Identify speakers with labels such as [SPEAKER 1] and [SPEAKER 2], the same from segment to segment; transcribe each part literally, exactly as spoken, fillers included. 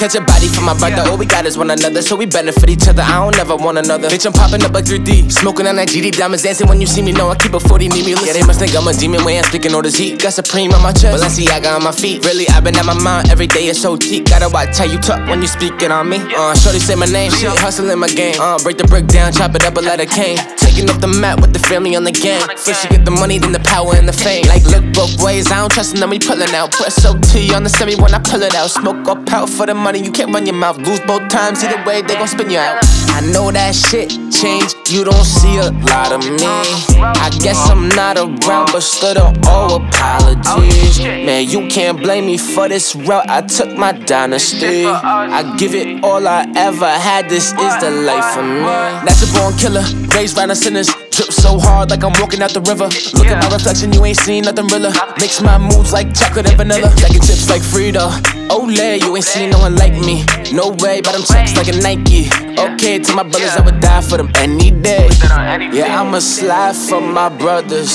[SPEAKER 1] Catch a body from my brother, all we got is one another, so we benefit each other, I don't ever want another. Bitch, I'm popping up like three D, smoking on that G D, diamonds dancing when you see me, know I keep a forty, need me. Yeah, they must think I'm a demon when I'm speaking all this heat. Got Supreme on my chest, Balenciaga on my feet. Really, I've been at my mind every day, it's so deep. Gotta watch how you talk when you speaking on me. Uh, shorty say my name, shit, hustling my game. Uh, break the brick down, chop it up, a letter cane. Taking up the map with the family on the gang. First you get the money, then the power and the fame. Like look both ways, I don't trust them, then we pullin' out. Press O T on the semi when I pull it out. Smoke up out for the money, you can't run your mouth. Lose both times, either way, they gon' spin you out. I know that shit change, you don't see a lot of me. I guess I'm not around, but still don't owe apologies. Man, you can't blame me for this route, I took my dynasty. I give it all I ever had, this is the life for me. Natural born killer, raised by the sinners. Drip so hard like I'm walking out the river. Look at my reflection, you ain't seen nothing realer. Mix my moods like chocolate and vanilla. Jacking chips like Frida. Olay, you ain't seen no one like me. No way, but I'm checks like a Nike. Okay, to my brothers, I would die for them any day. Yeah, I'ma slide for my brothers.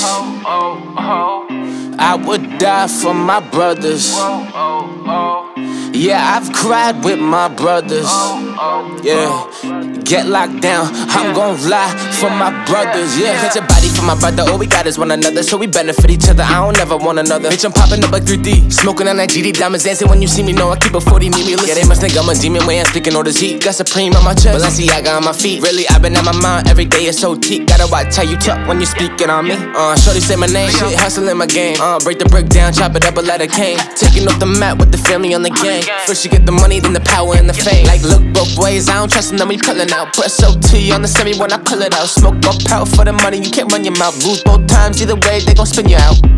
[SPEAKER 1] I would die for my brothers. Yeah, I've cried with my brothers. Yeah, get locked down, I'm gon' lie for my brothers. Yeah, catch a body from my brother, all we got is one another, so we benefit each other, I don't ever want another. Bitch, I'm popping up like three D, smoking on that G D, diamonds dancing when you see me, know I keep a forty, need me. Yeah, they must think I'm a demon when I'm speaking all this heat. Got Supreme on my chest, Balenciaga on my feet. Really, I've been at my mind every day, it's so deep. Gotta watch how you talk when you speaking on me. Uh, shorty say my name, shit, hustling my game. Uh, break the brick down, chop it up, a letter cane. Taking off the map with the family on the gang. First you get the money, then the power and the fame. Like look both ways, I don't trust them, then we pullin' out. Press O T on the semi when I pull it out. Smoke up out for the money, you can't run your mouth. Lose both times, either way, they gon' spin you out.